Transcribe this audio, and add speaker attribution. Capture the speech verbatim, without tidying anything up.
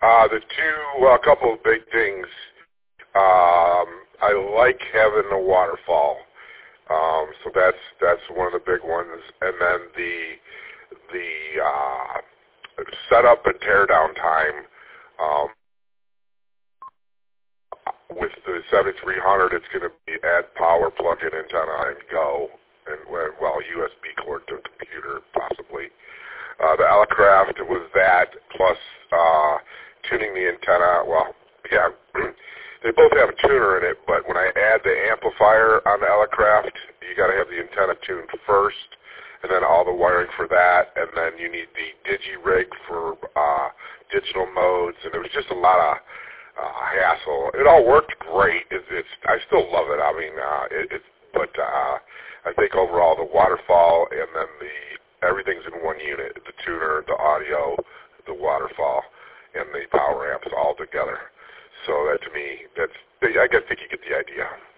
Speaker 1: Uh, the two, well, a couple of big things. Um, I like having the waterfall, um, so that's that's one of the big ones. And then the the uh, setup and tear down time. Um, with the seventy-three hundred, it's going to be add power, plug in antenna, and go, and well, U S B cord to a computer possibly. Uh, the Elecraft was that plus uh, tuning the antenna. Well, yeah, they both have a tuner in it, but when I add the amplifier on the Elecraft, you got to have the antenna tuned first, and then all the wiring for that, and then you need the digi-rig for uh, digital modes, and it was just a lot of uh, hassle. It all worked great. It's, it's I still love it. I mean, uh, it, it's but uh, I think overall the waterfall and then the everything's in one unit, the tuner, the audio, the waterfall, and the power amps all together. So that to me, that's, I guess, think you get the idea.